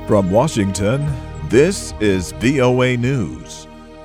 From Washington, this is VOA News.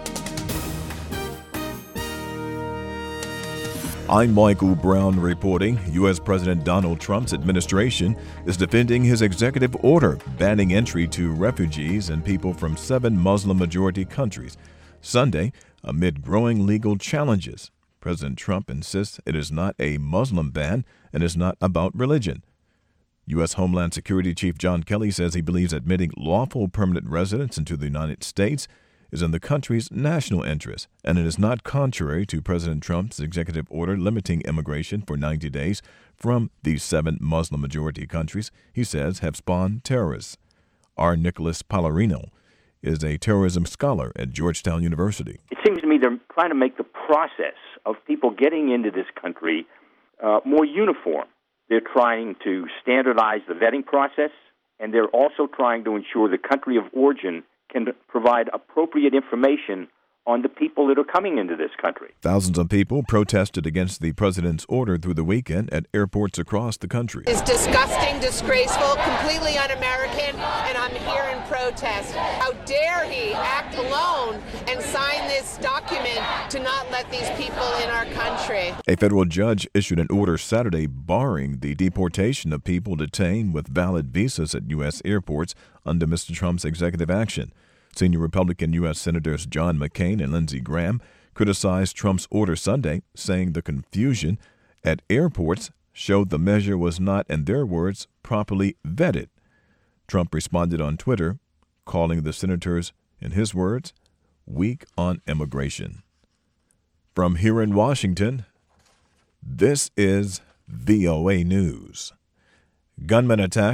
I'm Michael Brown reporting. U.S. President Donald Trump's administration is defending his executive order banning entry to refugees and people from 7 Muslim-majority countries Sunday amid growing legal challenges. President Trump insists it is not a Muslim ban and is not about religion. U.S. Homeland Security Chief John Kelly says he believes admitting lawful permanent residents into the United States is in the country's national interest, and it is not contrary to President Trump's executive order limiting immigration for 90 days from these 7 Muslim-majority countries he says have spawned terrorists. R. Nicholas Pallarino is a terrorism scholar at Georgetown University. It seems to me they're trying to make the process of people getting into this country more uniform. They're trying to standardize the vetting process, and they're also trying to ensure the country of origin can provide appropriate information on the people that are coming into this country. Thousands of people protested against the president's order through the weekend at airports across the country. It's disgusting, disgraceful, completely un-American, and I'm here in protest. How dare he act alone and sign this document to not let these people in our country? A federal judge issued an order Saturday barring the deportation of people detained with valid visas at U.S. airports under Mr. Trump's executive action. Senior Republican U.S. Senators John McCain and Lindsey Graham criticized Trump's order Sunday, saying the confusion at airports showed the measure was not, in their words, properly vetted. Trump responded on Twitter, calling the senators, in his words, weak on immigration. From here in Washington, this is VOA News. Gunman attack